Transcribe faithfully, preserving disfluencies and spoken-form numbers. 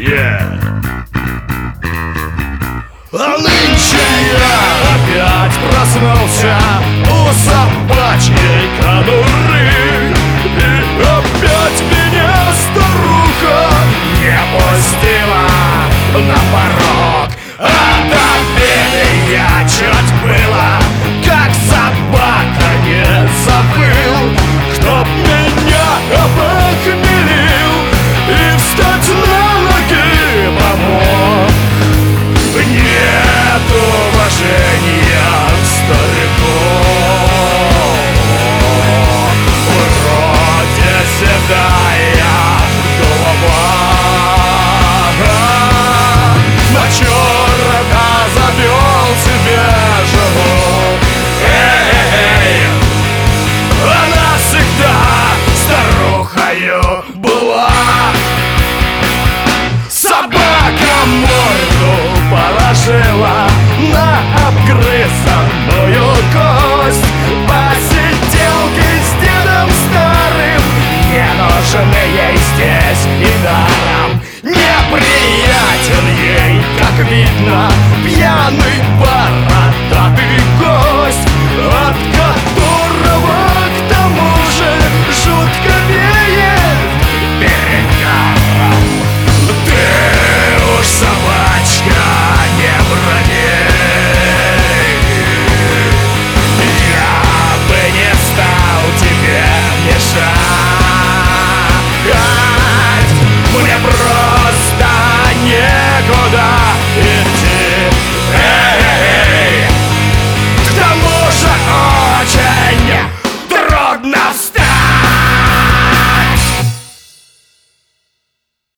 Yeah. А нынче я опять проснулся у собачьей конуры, и опять меня старуха не пустила на порог. От обеда я чуть было, как собака, не забыл, кто меня опохмелил и встать на ноги помог. Нет уважения к старику, вроде седая голова, на черта завел себе жену. Эй, она всегда старухою была. Собака морду положила на обгрызанную кость. Посиделки с дедом старым не нужны ей здесь и даром. Неприятен ей, как видно, пьяный бар.